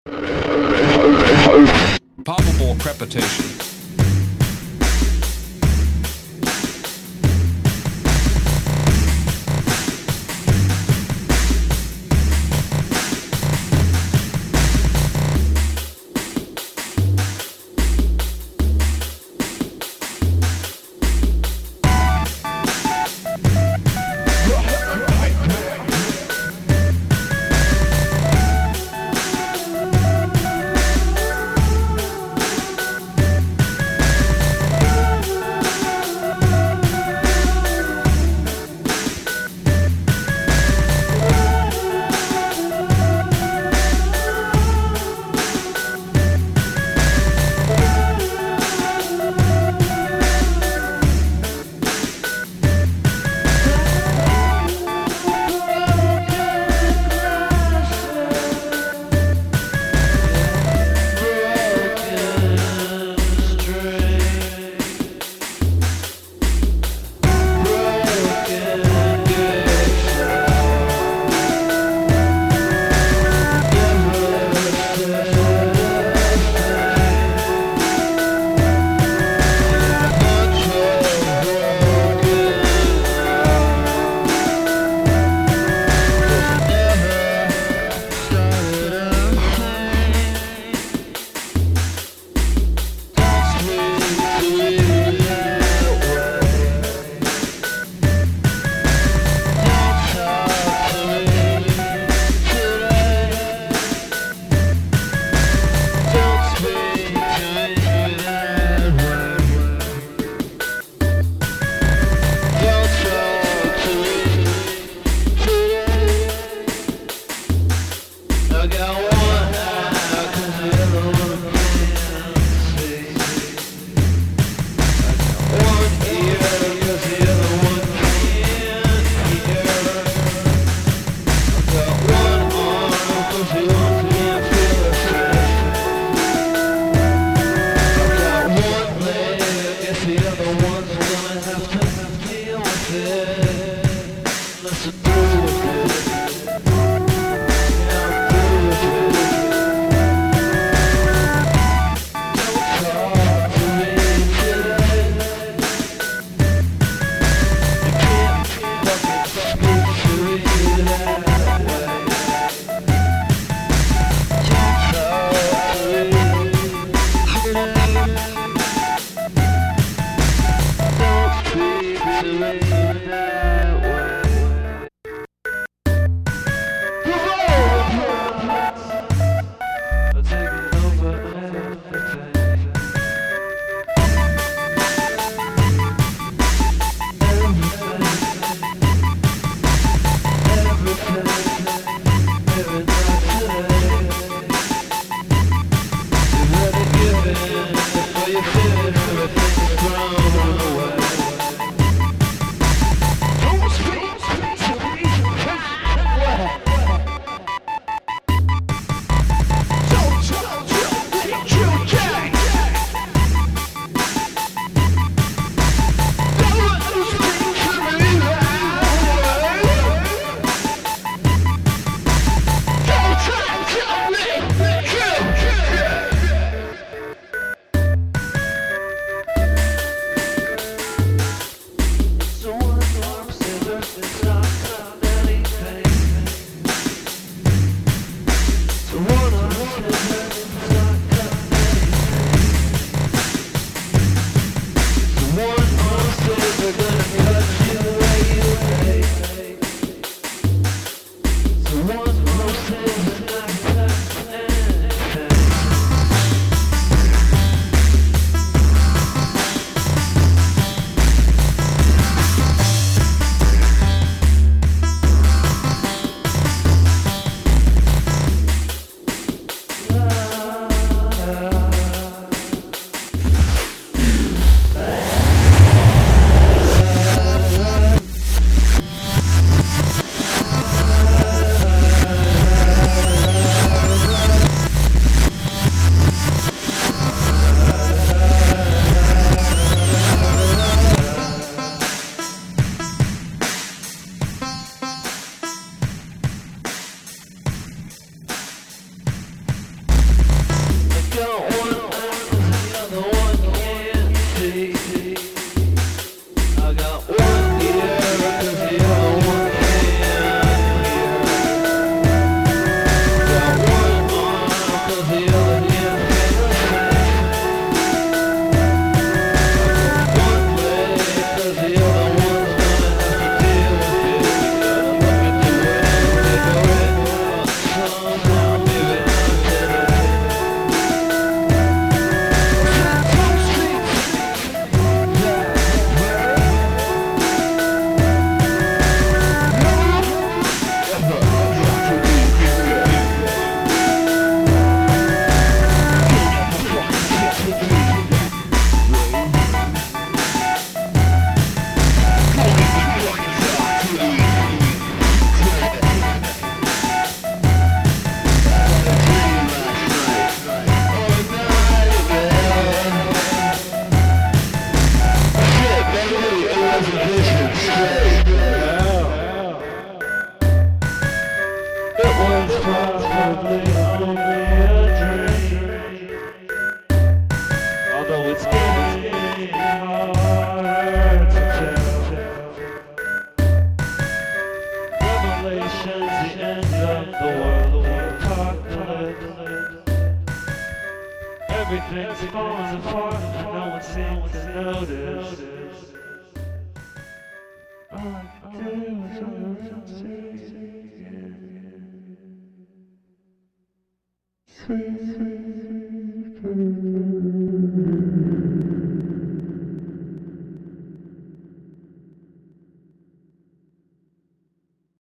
Palpable crepitation. Got one eye, the other one can't see. I got one ear, 'cause the other one can't hear. Got one arm, 'cause the other can't feel a thing. I got one leg, 'cause the other one's gonna have to deal with it. You gotta look at the way they go it, but somehow maybe I'm better. Probably only a dream, although it's getting harder to tell. Revelation's the end of the world, the apocalypse. Everything's falling apart and no one seems to notice. All I can do is see. Sweet.